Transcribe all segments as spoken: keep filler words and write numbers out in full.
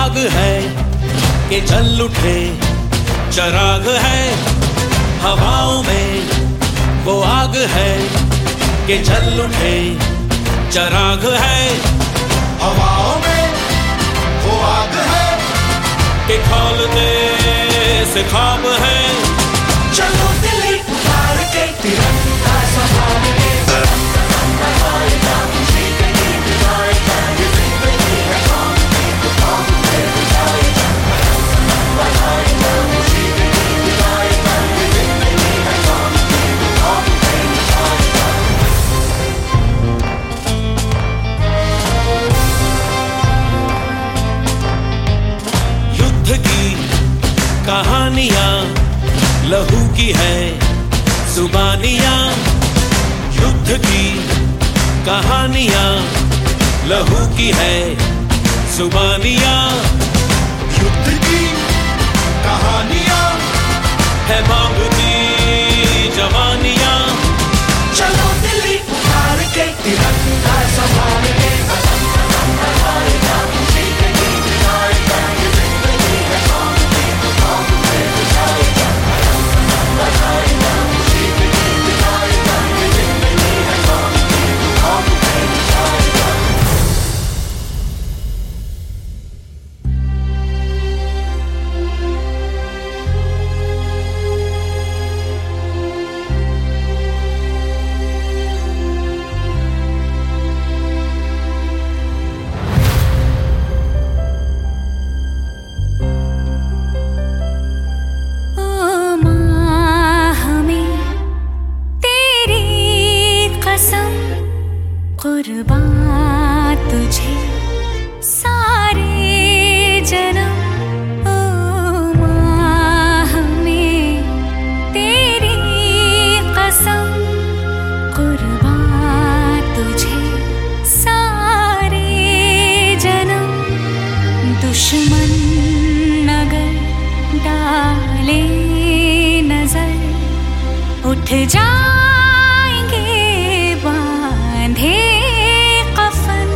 आग है कि जल उठे, चराग है हवाओं में। वो आग है कि जल उठे, चराग है हवाओं में। वो आग है कि खौलते से ख्वाब है। चलो दिल्ली उतार के तिरंगा संभाल के, युद्ध की कहानियां लहू की है जुबानियां। युद्ध की कहानियां लहू की है जुबानियां। युद्ध की कहानियां है मांगती जवानियां। चलो दिल्ली उतार के तिरंगा संभाल के, कुर्बान तुझे सारे जन्म। ओ माँ हमें तेरी कसम, कुर्बान तुझे सारे जन्म। दुश्मन अगर डाले नजर, उठ जाएंगे बांधे कफन।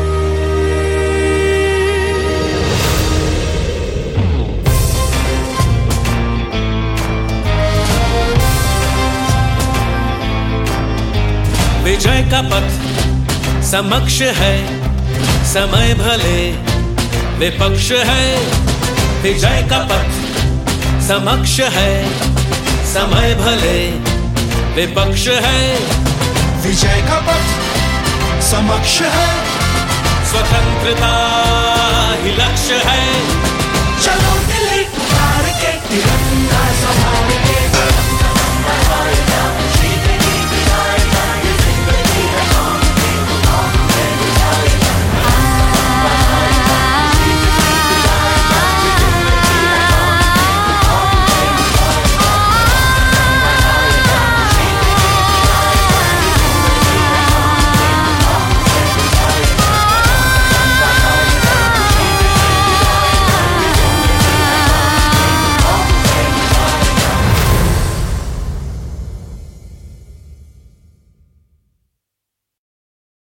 विजय का पथ समक्ष है, समय भले विपक्ष है। विजय का पथ समक्ष है, समय भले विपक्ष है। विजय का पथ समक्ष है, स्वतंत्रता ही लक्ष्य है। चलो दिल्ली उतार के तिरंगा संभाल के।